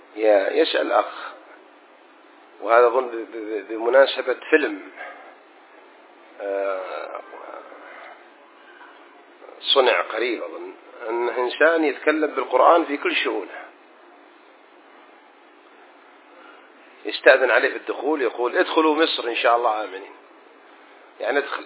يسأل أخ، وهذا أظن بمناسبة فيلم صنع قريب، أظن أن إنسان يتكلم بالقرآن في كل شؤونه، يستأذن عليه في الدخول، يقول ادخلوا مصر إن شاء الله آمنين، يعني ادخل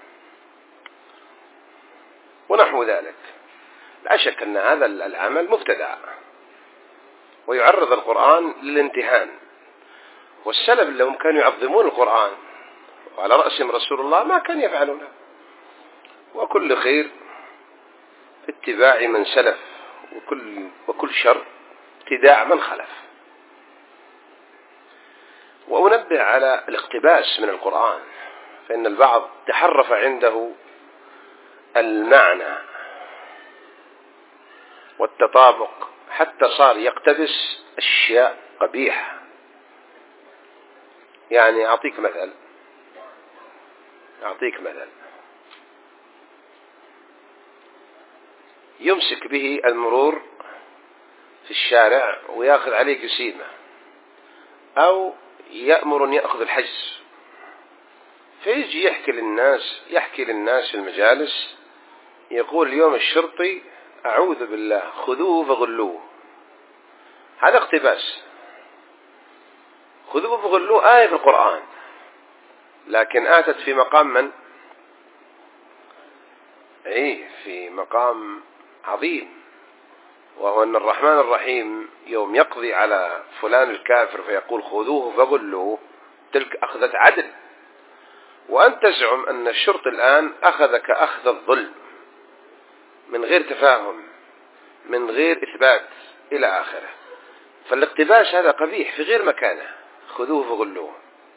ونحو ذلك. لا شك أن هذا العمل مبتدع ويعرض القرآن للامتهان، والسلف لهم كانوا يعظمون القرآن وعلى رأسهم رسول الله ما كان يفعلونه. وكل خير في اتباع من سلف، وكل شر ابتداع من خلف. وأنبه على الاقتباس من القرآن، فإن البعض تحرف عنده المعنى والتطابق حتى صار يقتبس أشياء قبيحة. يعني أعطيك مثل، يمسك به المرور في الشارع ويأخذ عليه قسيمة، أو يأمر أن يأخذ الحجز، فيجي يحكي للناس في المجالس، يقول اليوم الشرطي أعوذ بالله خذوه فغلوه. هذا اقتباس. خذوه فغلوه آية في القرآن، لكن آتت في مقام من؟ في مقام عظيم، وهو أن الرحمن الرحيم يوم يقضي على فلان الكافر فيقول خذوه فغلوه، تلك أخذت عدل. وأن تزعم أن الشرطي الآن أخذك أخذ الظلم من غير تفاهم، من غير إثبات إلى آخره. فالاقتباس هذا قبيح في غير مكانه، خذوه فغلوه.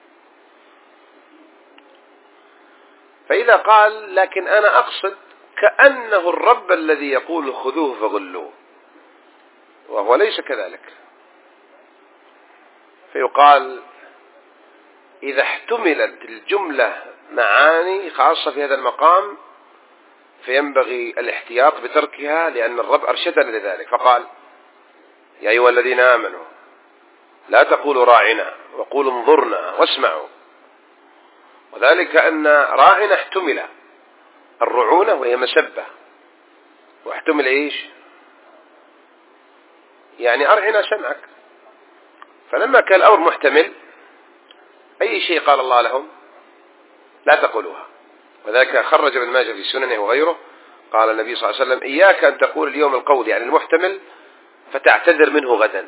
فإذا قال لكن أنا أقصد كأنه الرب الذي يقول خذوه فغلوه، وهو ليس كذلك، فيقال إذا احتملت الجملة معاني خاصة في هذا المقام فينبغي الاحتياط بتركها، لأن الرب أرشدنا لذلك، فقال يا أيها الذين آمنوا لا تقولوا راعنا وقولوا انظرنا واسمعوا. وذلك أن راعنا احتمل الرعونة وهي مسبة، واحتمل إيش؟ يعني أرعنا سمعك. فلما كان الأمر محتمل أي شيء قال الله لهم لا تقولوها. وذلك خرج ابن ماجه في سننه وغيره، قال النبي صلى الله عليه وسلم إياك أن تقول اليوم القول يعني المحتمل فتعتذر منه غدا.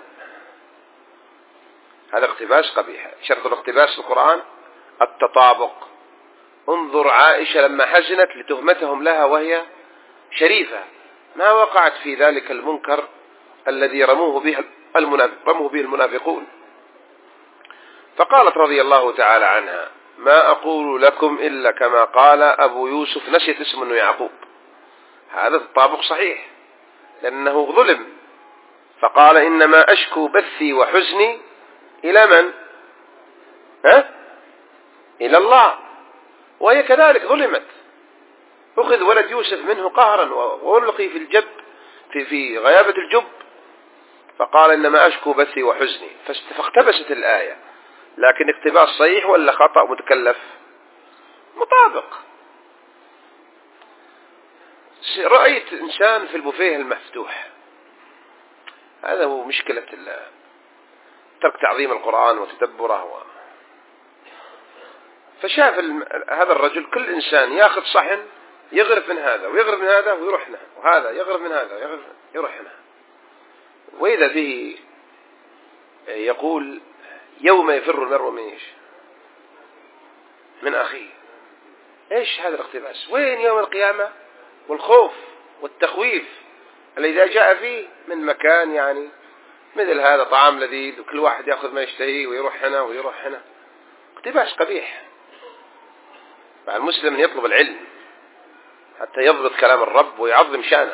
هذا اقتباس قبيح. شرط الاقتباس في القرآن التطابق. انظر عائشة لما حزنت لتهمتهم لها وهي شريفة، ما وقعت في ذلك المنكر الذي رموه به المنافقون، فقالت رضي الله تعالى عنها ما أقول لكم إلا كما قال أبو يوسف، نسيت اسمه يعقوب. هذا التطابق صحيح لأنه ظلم، فقال إنما أشكو بثي وحزني إلى من؟ إلى الله. وهي كذلك ظلمت، أخذ ولد يوسف منه قهرا وألقي في الجب في غيابة الجب، فقال إنما أشكو بثي وحزني، فاقتبست الآية. لكن اقتباس صحيح ولا خطأ متكلف؟ مطابق. رأيت إنسان في البوفيه المفتوح، هذا هو مشكلة ترك تعظيم القرآن وتدبره. فشاف هذا الرجل كل إنسان يأخذ صحن يغرف من هذا ويغرف من هذا ويروح هنا، وهذا يغرف من هذا ويروح هنا، وإذا به يقول يوم يفر المرء من إيش؟ من أخيه. إيش هذا الاقتباس؟ وين يوم القيامة والخوف والتخويف الذي جاء فيه من مكان يعني مثل هذا طعام لذيذ وكل واحد يأخذ ما يشتهيه ويروح هنا ويروح هنا؟ اقتباس قبيح. فالمسلم يطلب العلم حتى يضبط كلام الرب ويعظم شانه.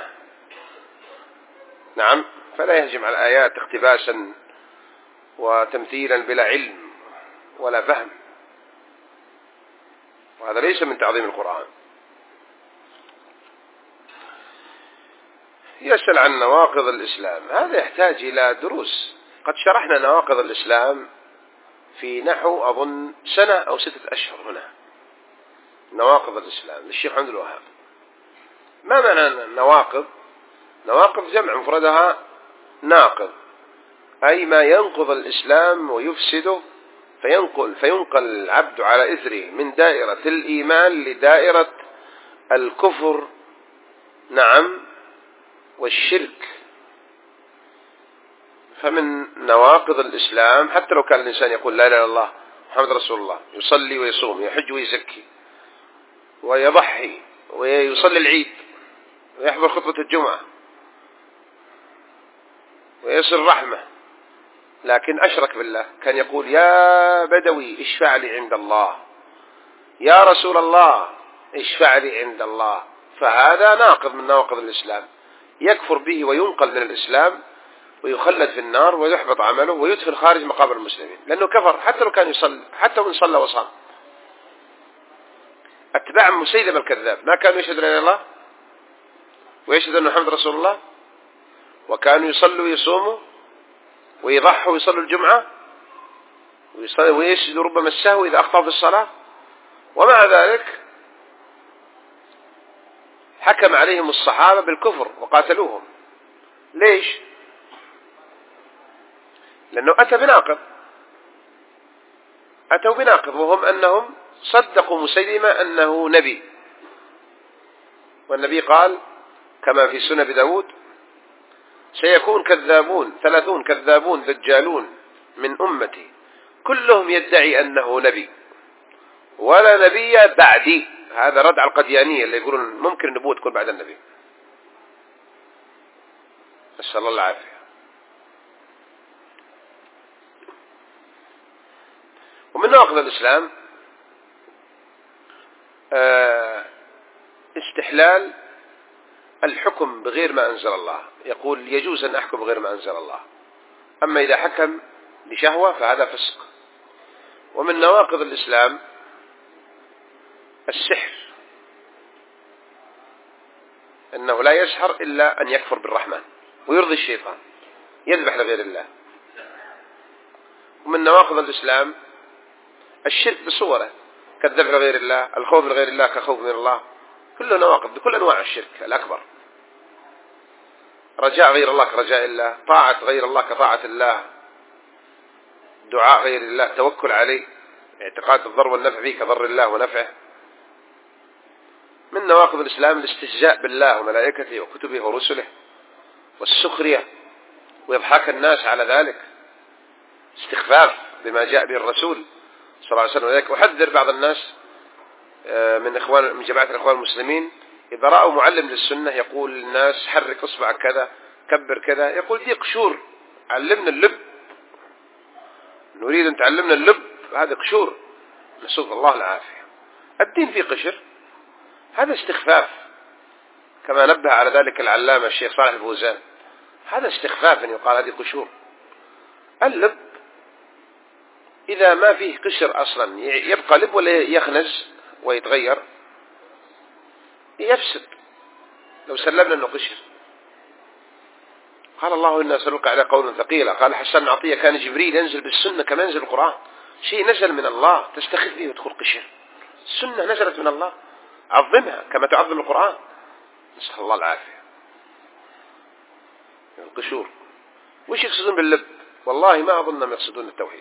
نعم، فلا يهجم على الآيات اقتباسا وتمثيلا بلا علم ولا فهم، وهذا ليس من تعظيم القرآن. يسأل عن نواقض الإسلام، هذا يحتاج إلى دروس قد شرحنا نواقض الإسلام في نحو أظن 1 سنة أو 6 أشهر هنا. نواقض الإسلام للشيخ محمد الوهاب. ما معنى نواقض؟ نواقض جمع مفردها ناقض، أي ما ينقض الإسلام ويفسده، فينقل العبد على إثره من دائرة الإيمان لدائرة الكفر، نعم، والشرك. فمن نواقض الإسلام حتى لو كان الإنسان يقول لا إله إلا الله محمد رسول الله، يصلي ويصوم، يحج ويزكي ويضحي ويصلي العيد ويحضر خطبة الجمعة ويصل رحمة، لكن أشرك بالله، كان يقول يا بدوي اشفع لي عند الله، يا رسول الله اشفع لي عند الله، فهذا ناقض من نواقض الإسلام، يكفر به وينقل من الإسلام ويخلد في النار ويحبط عمله ويدخل خارج مقابر المسلمين، لأنه كفر حتى لو كان يصلي، حتى وإن صلى وصام. أتباع مسيلمة الكذاب ما كانوا يشهدون إلى الله ويشهدون أن محمد رسول الله، وكانوا يصلوا ويصوموا ويضحوا ويصلوا الجمعة ويسجدوا ربما السهو إذا أخطأوا في الصلاة، ومع ذلك حكم عليهم الصحابة بالكفر وقاتلوهم. ليش؟ لأنه أتوا بناقض وهم أنهم صدقوا مسيلمة أنه نبي، والنبي قال كما في سنن داود سيكون 30 كذابون دجالون من أمتي كلهم يدعي أنه نبي ولا نبي بعدي. هذا رد على القديانية اللي يقولون ممكن النبوة تكون بعد النبي، نسأل الله العافية. ومن نواقض الإسلام استحلال الحكم بغير ما أنزل الله، يقول يجوز أن أحكم بغير ما أنزل الله، أما إذا حكم بشهوة فهذا فسق. ومن نواقض الإسلام السحر، أنه لا يسحر إلا أن يكفر بالرحمن ويرضي الشيطان، يذبح لغير الله. ومن نواقض الإسلام الشرك بصوره، كالذبح لغير الله، الخوف لغير الله كخوف من الله، كله نواقض بكل أنواع الشرك الأكبر. رجاء غير الله كرجاء الله، طاعة غير الله كطاعة الله، دعاء غير الله، توكل عليه، اعتقاد الضر والنفع فيه كضر الله ونفعه. من نواقض الإسلام الاستهزاء بالله وملائكته وكتبه ورسله، والسخرية وإضحاك الناس على ذلك، استخفاف بما جاء به الرسول صلى الله عليه وسلم. وذلك أحذر بعض الناس من جماعة الإخوان المسلمين إذا رأوا معلم للسنة يقول للناس حرك اصبع كذا كبر كذا، يقول دي قشور، علمنا اللب، نريد أن تعلمنا اللب، هذا قشور، نسأل الله العافية. الدين فيه قشر، هذا استخفاف، كما نبه على ذلك العلامة الشيخ صالح الفوزان، هذا استخفاف أن يقال هذه قشور. اللب إذا ما فيه قشر أصلا يبقى لب ولا يخنز ويتغير؟ يفسد لو سلمنا أنه قشر. قال الله إنا سنلقي على قول ثقيلا. قال حسن بن عطية كان جبريل ينزل بالسنة كما ينزل القرآن، شيء نزل من الله تستخف به وتقول قشر، السنة نزلت من الله عظمها كما تعظم القرآن، نسأل الله العافية. القشور وش يقصدون باللب؟ والله ما أظنهم يقصدون التوحيد.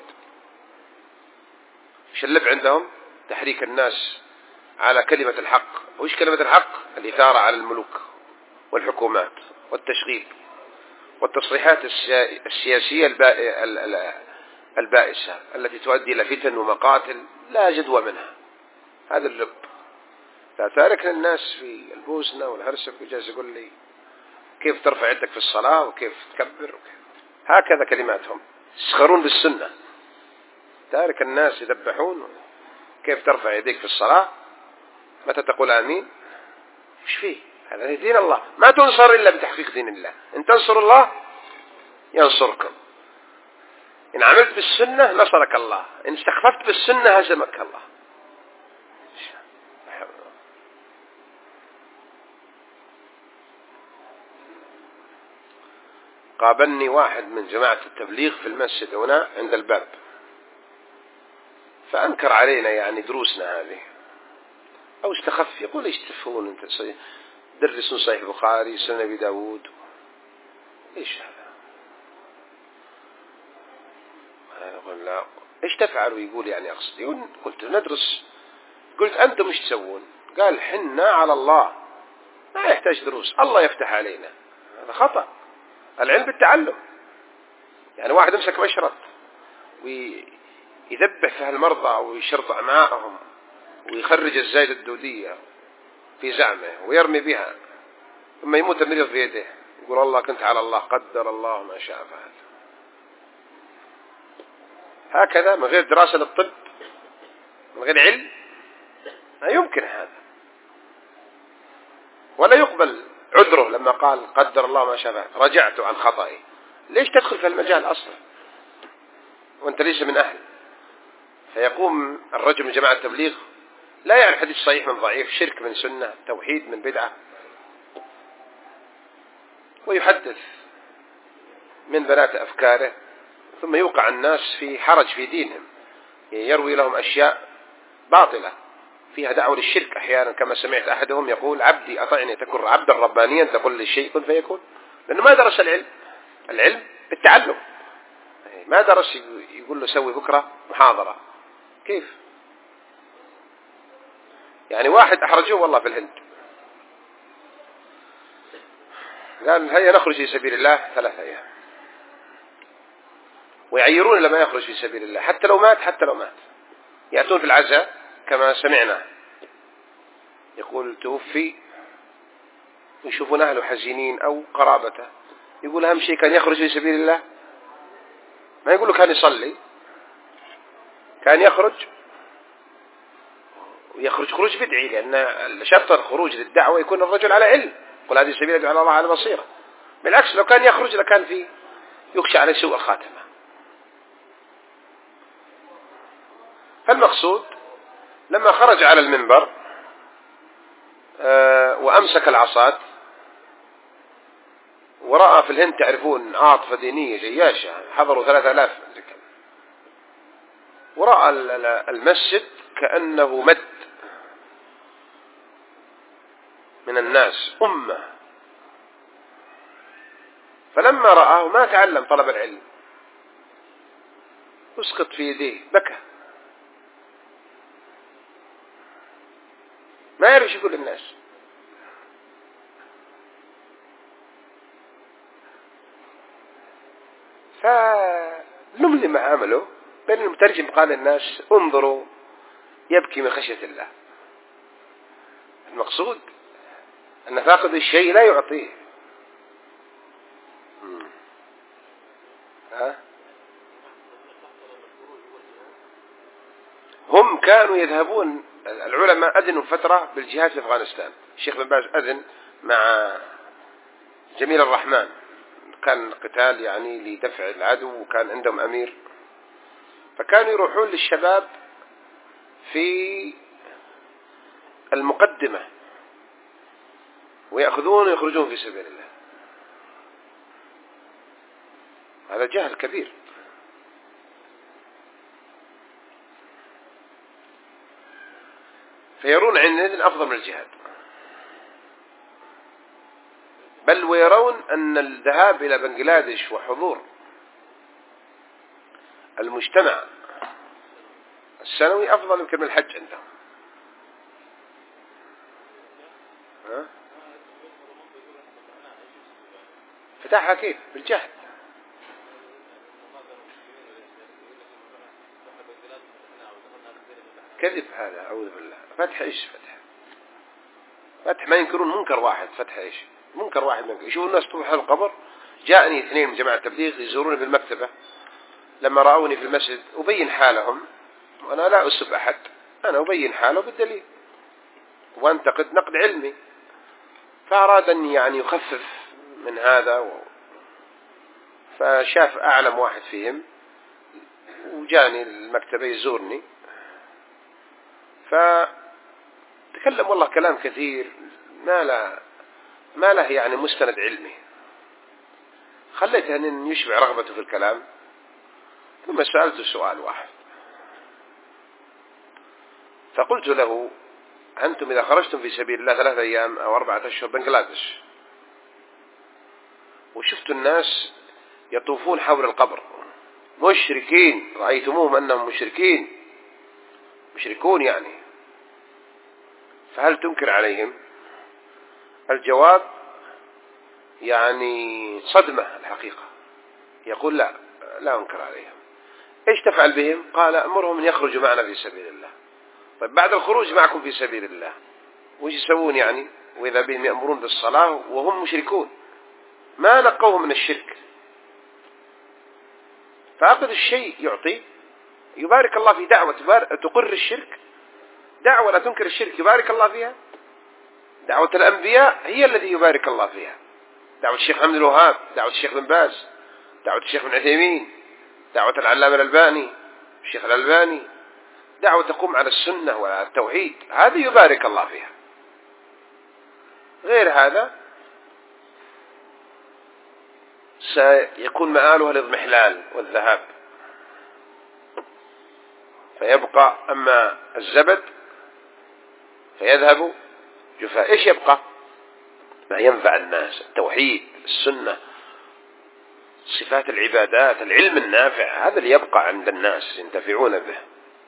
وش اللب عندهم؟ تحريك الناس على كلمة الحق. وش كلمة الحق؟ الإثارة على الملوك والحكومات والتشغيب والتصريحات السياسية البائسة التي تؤدي إلى فتن ومقاتل لا جدوى منها. هذا اللب. لا تارك للناس في البوسنة والهرسك وجالس يقول لي كيف ترفع يدك في الصلاة وكيف تكبر هكذا كلماتهم، يسخرون بالسنة. تارك الناس يذبحون، كيف ترفع يديك في الصلاة، متى تقول آمين، وش فيه؟ هذا دين الله، ما تنصر إلا بتحقيق دين الله. إن تنصر الله ينصركم، إن عملت بالسنة نصرك الله، إن استخففت بالسنة هزمك الله. قابلني واحد من جماعة التبليغ في المسجد هنا عند الباب، فأنكر علينا يعني دروسنا هذه، أو استخف، يقول ايش تفهمون انت درسون صحيح البخاري سنن أبي داود، ايش هذا؟ يقول لا، ايش تفعلوا؟ يقول يعني أقصد، قلت ندرس. قلت أنتم ايش تسوون؟ قال حنا على الله ما يحتاج دروس، الله يفتح علينا. هذا خطأ. العلم بالتعلم. يعني واحد يمسك مشرط ويذبح في المرضى ويشرط أمعاءهم ويخرج الزايدة الدودية في زعمه ويرمي بها، ثم يموت المريض في يده، يقول الله كنت على الله، قدر الله ما شاء فعل. هكذا من غير دراسة للطب، من غير علم، لا يمكن هذا. ولا يقبل عذره لما قال قدر الله ما شاء فعل، رجعت عن خطئي. ليش تدخل في المجال أصلا وانت ليس من أهل؟ فيقوم الرجل من جماعة التبليغ لا يعرف حديث صحيح من ضعيف، شرك من سنة، توحيد من بدعة، ويحدث من بنات أفكاره، ثم يوقع الناس في حرج في دينهم، يروي لهم أشياء باطلة فيها دعوة للشرك أحيانا، كما سمعت أحدهم يقول عبدي أطعني تكون عبدا ربانيا تقول للشيء كن فيكون، لأنه ما درس العلم. العلم بالتعلم. ما درس يقول له سوي بكرة محاضرة، كيف؟ يعني واحد أحرجوه والله في الهند، قال هيا نخرج في سبيل الله 3 أيام، ويعيرون لما يخرج في سبيل الله حتى لو مات، حتى لو مات. يأتون في العزاء كما سمعنا، يقول توفي، ويشوفون أهله حزينين أو قرابته، يقول أهم شيء كان يخرج في سبيل الله. ما يقول له كان يصلي، كان يخرج، ويخرج خروج بدعي، لأن شرط الخروج للدعوة يكون الرجل على علم، قل هذه سبيل يدعو الله على بصيرة. بالعكس لو كان يخرج لكان فيه يخشى عليه سوء الخاتمة. فالمقصود لما خرج على المنبر وأمسك العصات، ورأى في الهند تعرفون عاطفة دينية جياشة، حضروا 3000 ذكر، ورأى المسجد كأنه مد من الناس أمة، فلما رآه ما تعلم طلب العلم، اسقط في يديه، بكى، ما يعرف يقول للناس. فنملي ما عمله، بين المترجم قال للناس انظروا يبكي من خشية الله. المقصود أن فاقد الشيء لا يعطيه. هم كانوا يذهبون، العلماء أذنوا فترة بالجهاد في أفغانستان، الشيخ بن باز أذن مع جميل الرحمن، كان قتال يعني لدفع العدو، وكان عندهم أمير، فكانوا يروحون للشباب في المقدمة ويأخذون ويخرجون في سبيل الله. هذا جهل كبير. فيرون عندنا أفضل من الجهاد، بل ويرون أن الذهاب إلى بنغلاديش وحضور المجتمع السنوي أفضل يمكن من الحج عندهم. فتحها كيف؟ بالجهد. كذب هذا، أعوذ بالله. فتح إيش فتح؟ فتح ما ينكرون منكر واحد، فتح إيش؟ منكر واحد منكر. يشوفوا الناس تروح القبر. جاءني 2 من جماعة التبليغ يزوروني بالمكتبة، لما رأوني في المسجد أبين حالهم، وأنا لا أسب أحد، أنا أبين حاله بالدليل وأنتقد نقد علمي، فأراد أن يعني يخفف من هذا فشاف أعلم واحد فيهم وجاني المكتبة يزورني، فتكلم والله كلام كثير ما له يعني مستند علمي، خليته أن يشبع رغبته في الكلام، ثم سألته سؤال واحد، فقلت له: أنتم إذا خرجتم في سبيل الله 3 أيام أو 4 أشهر بنغلاديش، وشفتوا الناس يطوفون حول القبر مشركين، رأيتموهم أنهم مشركون يعني، فهل تنكر عليهم؟ الجواب يعني صدمة الحقيقة. يقول: لا أنكر عليهم. إيش تفعل بهم؟ قال: أمرهم أن يخرجوا معنا في سبيل الله. طيب بعد الخروج معكم في سبيل الله وش يسوون يعني؟ وإذا بهم يأمرون بالصلاة وهم مشركون، ما نقوه من الشرك. فأخذ الشيء يعطي، يبارك الله في دعوة تقر الشرك، دعوة لا تنكر الشرك يبارك الله فيها. دعوة الأنبياء هي التي يبارك الله فيها، دعوة الشيخ محمد الوهاب، دعوة الشيخ بن باز، دعوة الشيخ بن عثيمين، دعوة العلامة الألباني، الشيخ الألباني، دعوة تقوم على السنة وعلى التوحيد، هذه يبارك الله فيها. غير هذا سيكون مآلها الاضمحلال والذهاب، فيبقى أما الزبد فيذهب جفاء. إيش يبقى؟ ما ينفع الناس، التوحيد، السنة، صفات العبادات، العلم النافع، هذا اللي يبقى عند الناس ينتفعون به.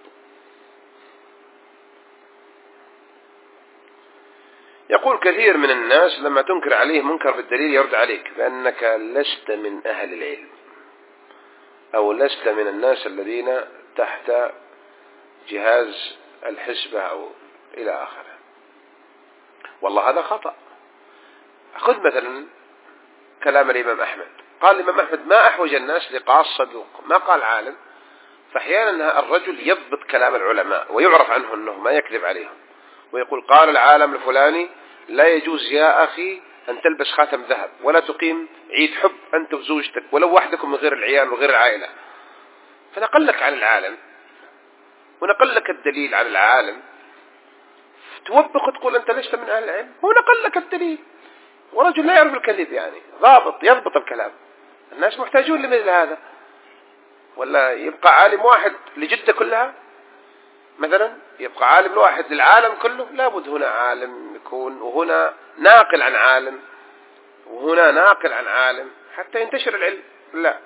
يقول كثير من الناس لما تنكر عليه منكر بالدليل يرد عليك بأنك لست من أهل العلم، أو لست من الناس الذين تحت جهاز الحسبة أو إلى آخره. والله هذا خطأ. خذ مثلا كلام الإمام أحمد، قال الإمام أحمد: ما أحوج الناس لقاص صدوق، ما قال عالم. فأحيانا الرجل يضبط كلام العلماء ويعرف عنه أنه ما يكذب عليهم، ويقول: قال العالم الفلاني: لا يجوز يا أخي أن تلبس خاتم ذهب، ولا تقيم عيد حب أنت وزوجتك ولو وحدكم من غير العيال وغير العائلة. فنقل لك عن العالم ونقل لك الدليل عن العالم، توبخ وتقول أنت لست من أهل العلم. هو نقل لك الدليل، ورجل لا يعرف الكذب، يعني ضابط يضبط الكلام. الناس محتاجون لمثل هذا. ولا يبقى عالم واحد لجدة كلها مثلا، يبقى عالم واحد للعالم كله؟ لابد هنا عالم يكون، وهنا ناقل عن عالم، وهنا ناقل عن عالم حتى ينتشر العلم. لا،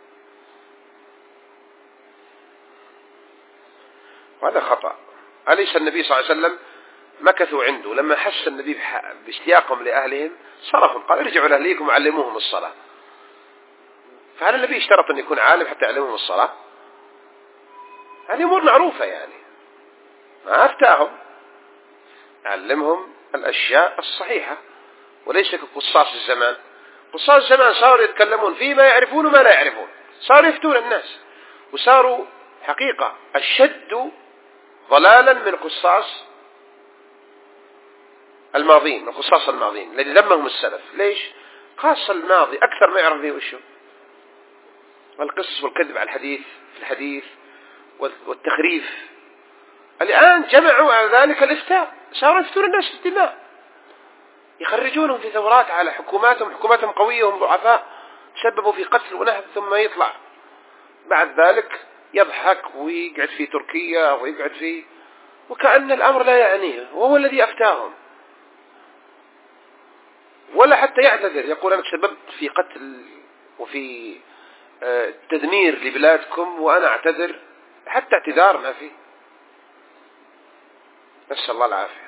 وهذا خطأ. أليس النبي صلى الله عليه وسلم مكثوا عنده لما حس النبي باشتياقهم لأهلهم صرفوا، قال: ارجعوا لأهليكم وعلموهم الصلاة. فهل النبي اشترط أن يكون عالم حتى يعلمهم الصلاة؟ هذه أمور معروفة، يعني ما أفتاهم، علمهم الأشياء الصحيحة، وليس كقصاص الزمان. قصاص الزمان صاروا يتكلمون فيما يعرفون وما لا يعرفون، صاروا يفتون الناس، وصاروا حقيقة أشد ضلالا من قصاص الماضين، من قصاص الماضين الذي ذمهم السلف. ليش؟ قاص الماضي أكثر ما يعرف به وشه، والقصص والكذب على الحديث والتخريف. الآن جمعوا على ذلك الإفتاء، صاروا يفتون الناس في الدماء، يخرجونهم في ثورات على حكوماتهم قوية وهم ضعفاء، سببوا في قتل ونهب، ثم يطلع بعد ذلك يضحك ويقعد في تركيا ويقعد في، وكأن الأمر لا يعنيه، وهو الذي أفتاهم. ولا حتى يعتذر، يقول: أنا تسببت في قتل وفي تدمير لبلادكم وأنا أعتذر، حتى اعتذار ما فيه. نسأل الله العافية.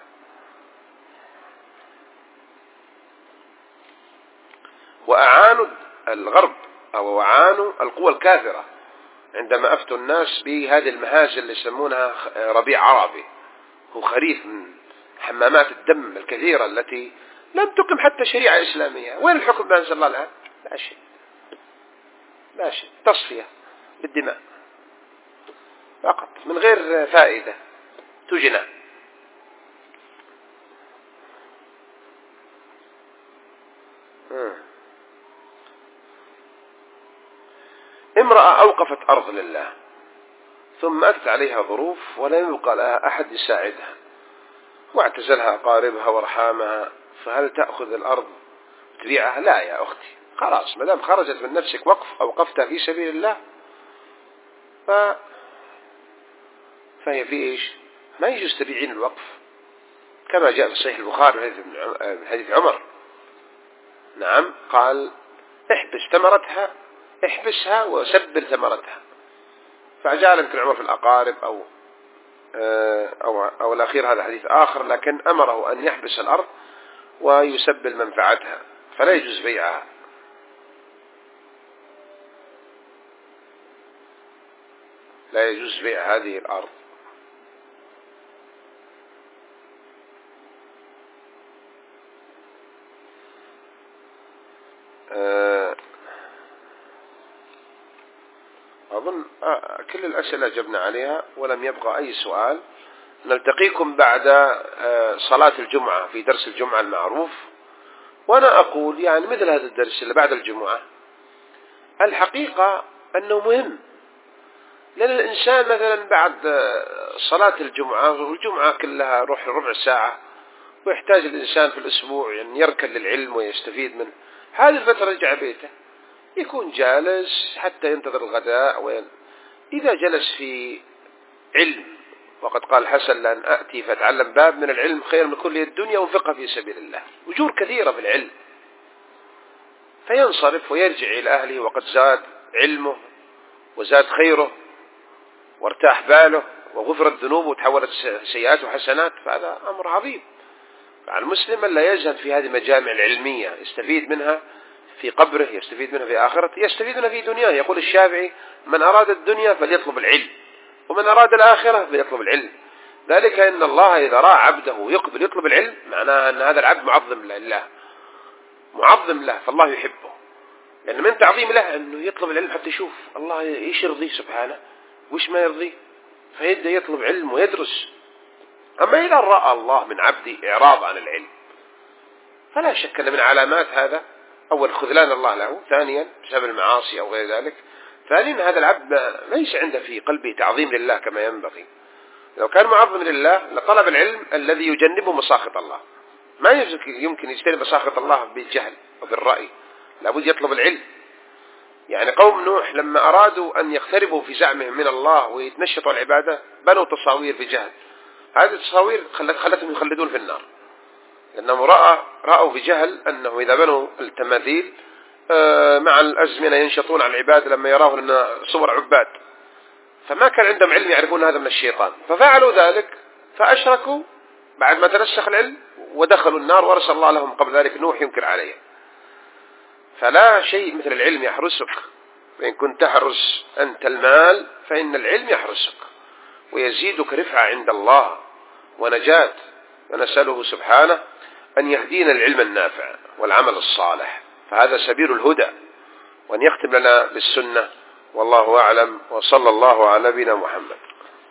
وأعانوا الغرب أو أعانوا القوى الكافرة عندما أفتوا الناس بهذه المهازل اللي يسمونها ربيع عربي، هو خريف من حمامات الدم الكثيرة التي لم تقم حتى شريعة إسلامية. وين الحكم بأنزل الله الآن؟ لا شيء، تصفية بالدماء فقط من غير فائدة تجنى. امرأة أوقفت أرض لله ثم أتت عليها ظروف ولم يبقى لها أحد يساعدها، واعتزلها أقاربها ورحامها، فهل تأخذ الأرض وتبيعها؟ لا يا أختي، خلاص ما دام خرجت من نفسك وقف أوقفتها في سبيل الله فهي في إيش؟ ما يجوز تبيعين الوقف، كما جاء في صحيح البخاري من حديث عمر. نعم، قال احبس ثمرتها، احبسها وسبر ثمرتها. فجعل يمكن عمر في الأقارب أو الأخير، هذا حديث آخر، لكن أمره أن يحبس الأرض ويسبل منفعتها، فلا يجوز بيعها. لا يجوز بيع هذه الأرض. أظن كل الأسئلة جبنا عليها ولم يبقى أي سؤال. نلتقيكم بعد صلاة الجمعة في درس الجمعة المعروف. وأنا أقول يعني مثل هذا الدرس اللي بعد الجمعة الحقيقة أنه مهم، لأن الإنسان مثلا بعد صلاة الجمعة، والجمعة كلها روح ربع ساعة، ويحتاج الإنسان في الأسبوع يعني يركن للعلم ويستفيد منه. هذه الفترة يرجع بيته يكون جالس حتى ينتظر الغداء، إذا جلس في علم، وقد قال الحسن لأن أأتي فأتعلم باب من العلم خير من كل الدنيا وفقه في سبيل الله، وجور كثيرة في العلم، فينصرف ويرجع إلى أهله وقد زاد علمه وزاد خيره وارتاح باله وغفرت ذنوبه وتحولت سيئات وحسنات، فهذا أمر عظيم. فعلى المسلم أن لا يزهد في هذه المجامع العلمية، يستفيد منها في قبره، يستفيد منها في آخرته، يستفيد منها في دنياه. يقول الشافعي: من أراد الدنيا فليطلب العلم، ومن أراد الآخرة فليطلب العلم. ذلك إن الله إذا رأى عبده يقبل يطلب العلم معناه أن هذا العبد معظم لله، معظم له، فالله يحبه، لأن من تعظيم له أنه يطلب العلم حتى يشوف الله إيش يرضيه سبحانه وإيش ما يرضيه، فيبدأ يطلب علم ويدرس. أما إذا رأى الله من عبده إعراض عن العلم فلا شك أن من علامات هذا أول خذلان الله له، ثانيا بسبب المعاصي أو غير ذلك، ثانيا هذا العبد ليس عنده في قلبه تعظيم لله كما ينبغي. لو كان معظم لله لطلب العلم الذي يجنبه مساخط الله. ما يمكن يجتنب مساخط الله بالجهل وبالرأي، لابد يطلب العلم. يعني قوم نوح لما أرادوا أن يقتربوا في زعمهم من الله ويتنشطوا العبادة بنوا تصاوير بجهل، هذه التصاوير خلتهم يخلدون في النار، لأنهم رأوا بجهل أنه إذا بنوا التماثيل مع الأزمنة ينشطون على العباد لما يراه أن صور عباد، فما كان عندهم علم يعرفون هذا من الشيطان، ففعلوا ذلك فأشركوا بعد ما تنسخ العلم ودخلوا النار، ورسل الله لهم قبل ذلك نوح ينكر عليه. فلا شيء مثل العلم يحرسك، وإن كنت تحرس أنت المال فإن العلم يحرسك ويزيدك رفعة عند الله ونجاة. ونسأله سبحانه أن يهدينا العلم النافع والعمل الصالح، فهذا سبيل الهدى، وأن يختم لنا بالسنة. والله أعلم، وصلى الله على نبينا محمد.